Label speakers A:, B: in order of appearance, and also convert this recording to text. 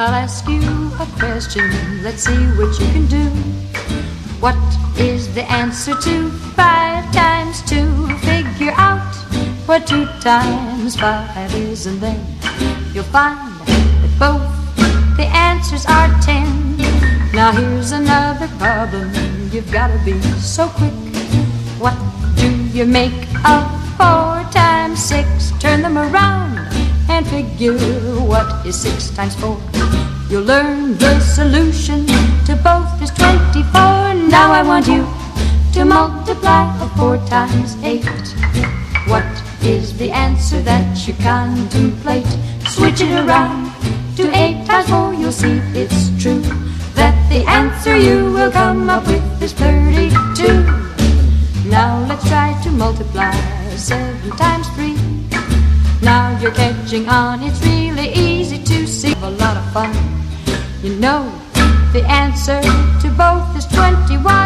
A: I'll ask you a question, let's see what you can do. What is the answer to 5 times 2? Figure out what 2 times 5 is, and then you'll find that both the answers are 10. Now here's another problem, you've gotta be so quick. What do you make of 4 times 6? Turn them around and figure what is 6 times 4. You'll learn the solution to both is 24. Now I want you to multiply 4 times 8. What is the answer that you contemplate? Switch it around to 8 times 4. You'll see it's true that the answer you will come up with is 32. Now let's try to multiply 7 times 3. Now you're catching on, it's really easy to see. A lot of fun. You know the answer to both is 21.